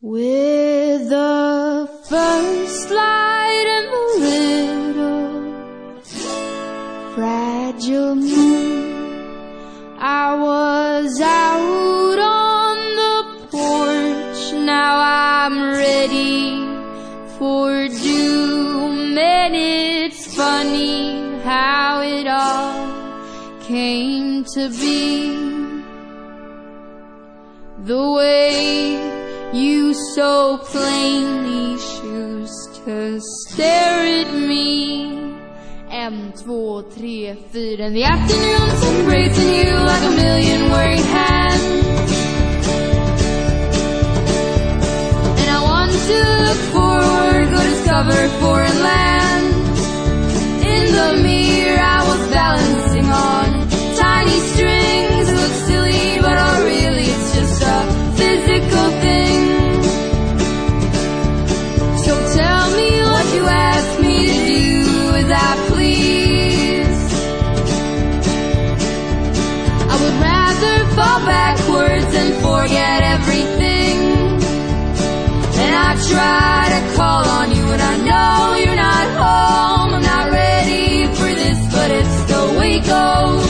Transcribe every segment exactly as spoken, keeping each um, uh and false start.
With the first light and the little fragile moon, I was out on the porch. Now I'm ready for doom, and it's funny how it all came to be. The way you so plainly choose to stare at me. En, två, tre, fyra. And the afternoon's embracing you like a million worried hands. And I want to look forward, go discover foreign lands. In the mirror I was balancing on tiny strings. It looks silly, but oh really it's just a physical thing. So tell me what you ask me to do as I please. I would rather fall backwards and forget everything. And I try to call on you and I know you're not home. I'm not ready for this, but it's the way it goes.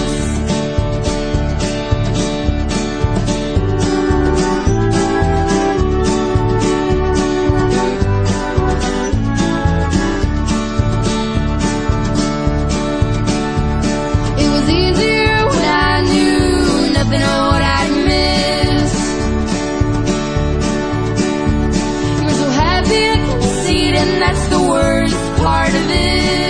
That's the worst part of it.